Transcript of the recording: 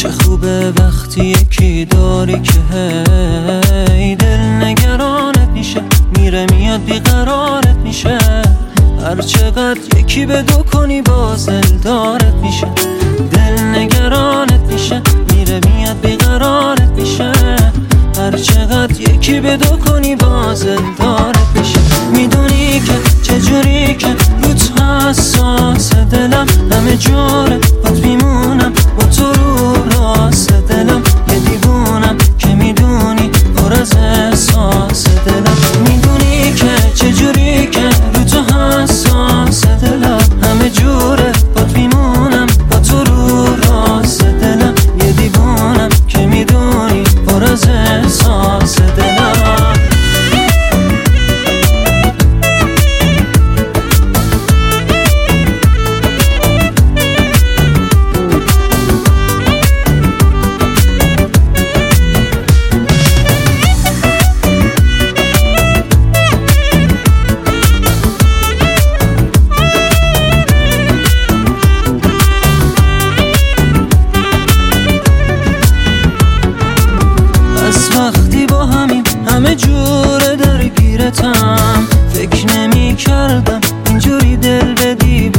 چه خوبه وقتی یکی داری که هی دل نگرانت میشه، میره میاد بیقرارت میشه. هر چقدر یکی به دو کنی باز دلدارت میشه، دل نگرانت میشه، میره میاد بیقرارت میشه. هر چقدر یکی به دو کنی باز دلدارت میشه. میدونی که چجوری که روت حساس دلم، همه جوره بات میمونم با تو رو راست دلم. یه دیوونم که میدونی پر از احساس دلم. میدونی که چجوری که روت حساس دلم، همه جوره بات میمونم با تو رو راست دلم. یه دیوونم که میدونی پر از احساس دلم. وقتی با همین همه جوره درگیرتم، فکر نمی کردم اینجوری دل بدی